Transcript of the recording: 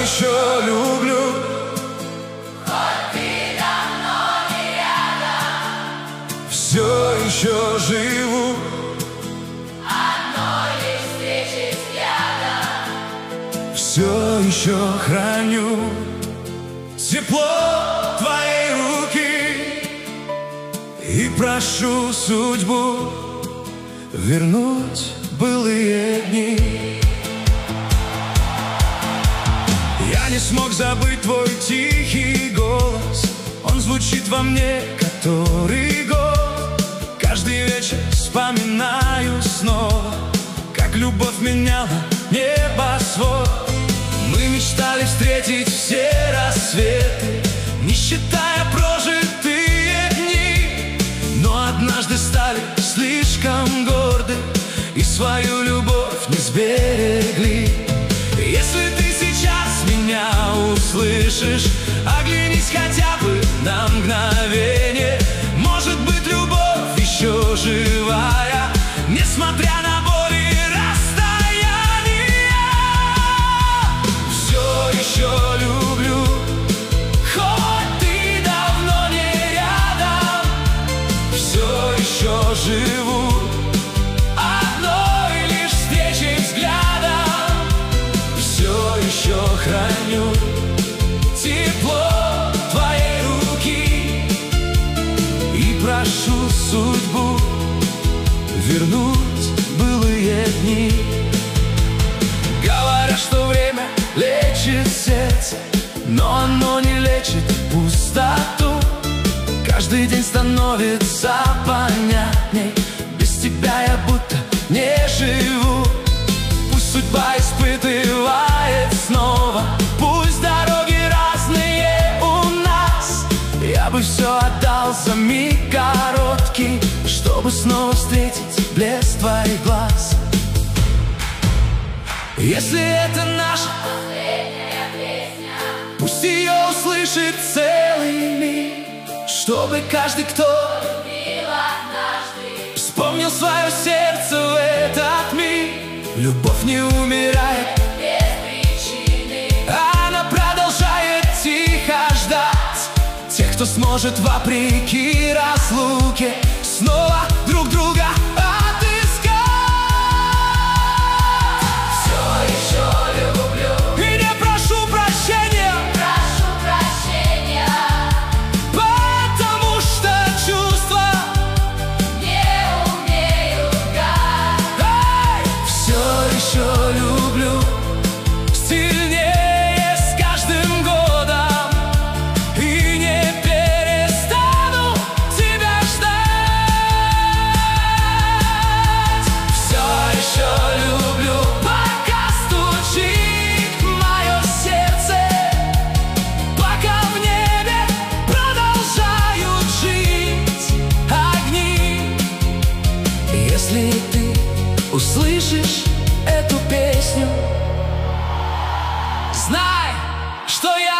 еще люблю. Хоть ты давно не рядом, Все еще живу. одной лишь встречи взглядом Все еще храню тепло твоей руки и прошу судьбу вернуть былые дни. Я не смог забыть твой тихий голос, он звучит во мне который год. Каждый вечер вспоминаю снова, как любовь меняла небосвод. Мы мечтали встретить все рассветы, не считая прожитые дни, но однажды стали слишком горды и свою любовь не сберегли. Если ты сейчас меня услышишь, оглянись хотя бы на мгновение. Может быть, любовь еще живая, несмотря на боль и расстояние. Все еще люблю, хоть ты давно не рядом. Все еще живу, одной лишь встречей взглядом. Все еще храню тепло твоей руки и прошу судьбу вернуть былые дни. Говорят, что время лечит сердце, но оно не лечит пустоту. Каждый день становится понятней, без тебя я будто не живу. Пусть судьба испытывает снова, пусть дороги разные у нас, я бы все отдал за миг короткий, чтобы снова встретить блеск твоих глаз. Если это наша последняя песня, пусть ее услышит целый мир, чтобы каждый, кто любил однажды, вспомнил свое сердце в этот миг. Любовь не умирает, без причины. она продолжает тихо ждать тех, кто сможет вопреки разлуке снова друг друга отыскать. Все еще люблю, И не прошу прощения, прошу прощения, потому что чувства не умею гадать. все еще люблю сильнее с каждым годом и не перестану тебя ждать. Все еще люблю, пока стучит мое сердце, пока в небе продолжают жить огни. Если ты услышишь эту песню, знай, что я